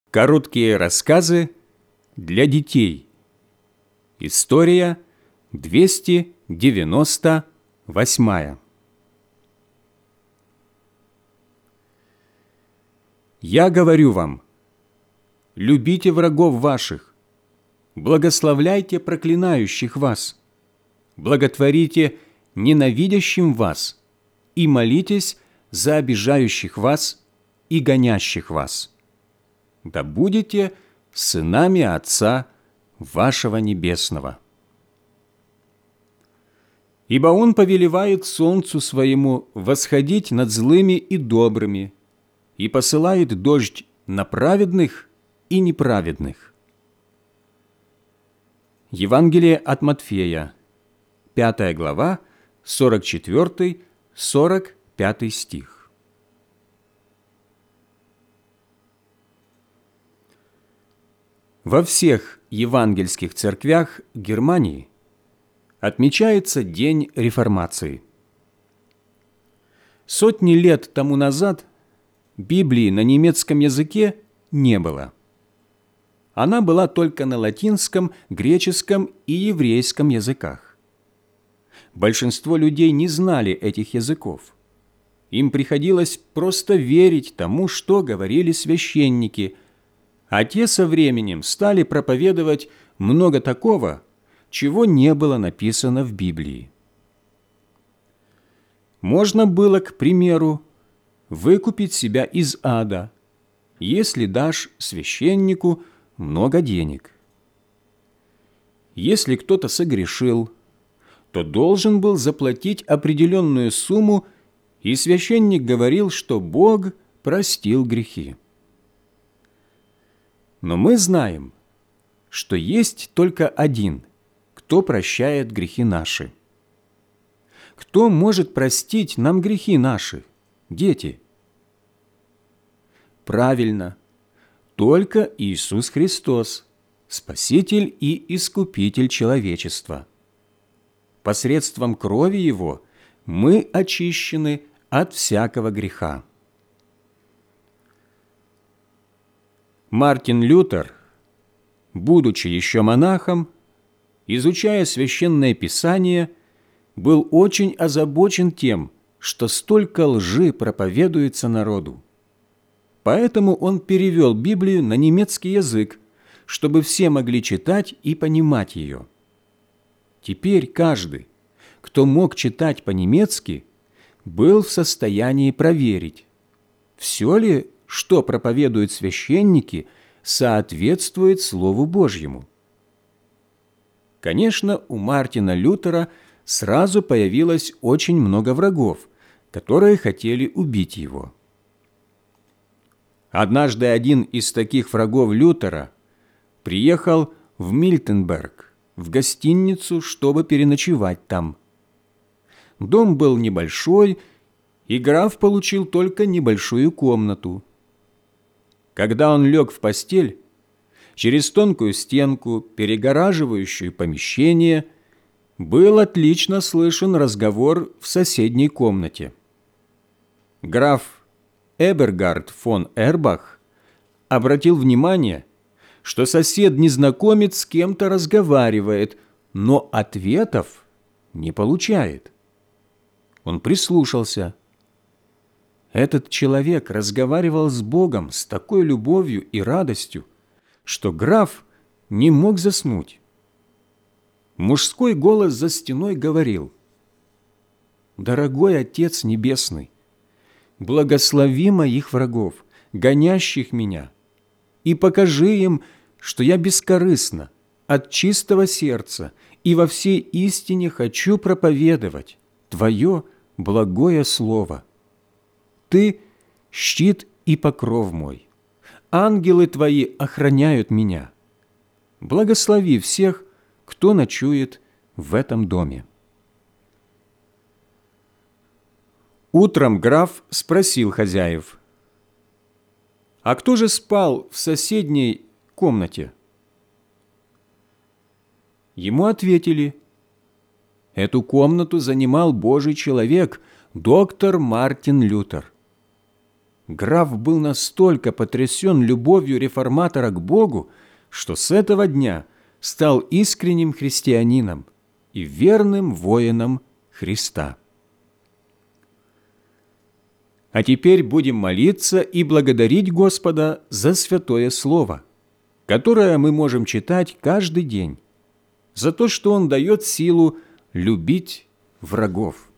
Короткие рассказы для детей. История 298. Я говорю вам, любите врагов ваших, благословляйте проклинающих вас, благотворите ненавидящим вас и молитесь за обижающих вас и гонящих вас. Да будете сынами Отца вашего Небесного. Ибо Он повелевает солнцу своему восходить над злыми и добрыми и посылает дождь на праведных и неправедных. Евангелие от Матфея, 5 глава, 44-45 стих. Во всех евангельских церквях Германии отмечается День Реформации. Сотни лет тому назад Библии на немецком языке не было. Она была только на латинском, греческом и еврейском языках. Большинство людей не знали этих языков. Им приходилось просто верить тому, что говорили священники, а те со временем стали проповедовать много такого, чего не было написано в Библии. Можно было, к примеру, выкупить себя из ада, если дашь священнику много денег. Если кто-то согрешил, то должен был заплатить определенную сумму, и священник говорил, что Бог простил грехи. Но мы знаем, что есть только один, кто прощает грехи наши. Кто может простить нам грехи наши, дети? Правильно, только Иисус Христос, Спаситель и Искупитель человечества. Посредством крови Его мы очищены от всякого греха. Мартин Лютер, будучи еще монахом, изучая Священное Писание, был очень озабочен тем, что столько лжи проповедуется народу. Поэтому он перевел Библию на немецкий язык, чтобы все могли читать и понимать ее. Теперь каждый, кто мог читать по-немецки, был в состоянии проверить, все ли, что проповедуют священники, соответствует Слову Божьему. Конечно, у Мартина Лютера сразу появилось очень много врагов, которые хотели убить его. Однажды один из таких врагов Лютера приехал в Мильтенберг, в гостиницу, чтобы переночевать там. Дом был небольшой, и граф получил только небольшую комнату. Когда он лег в постель, через тонкую стенку, перегораживающую помещение, был отлично слышен разговор в соседней комнате. Граф Эбергард фон Эрбах обратил внимание, что сосед-незнакомец с кем-то разговаривает, но ответов не получает. Он прислушался. Этот человек разговаривал с Богом с такой любовью и радостью, что граф не мог заснуть. Мужской голос за стеной говорил: «Дорогой Отец Небесный, благослови моих врагов, гонящих меня, и покажи им, что я бескорыстно, от чистого сердца и во всей истине хочу проповедовать Твое благое Слово. Ты – щит и покров мой. Ангелы Твои охраняют меня. Благослови всех, кто ночует в этом доме». Утром граф спросил хозяев: «А кто же спал в соседней комнате?» Ему ответили: «Эту комнату занимал Божий человек, доктор Мартин Лютер». граф был настолько потрясен любовью реформатора к Богу, что с этого дня стал искренним христианином и верным воином Христа. А теперь будем молиться и благодарить Господа за святое Слово, которое мы можем читать каждый день, за то, что Он дает силу любить врагов.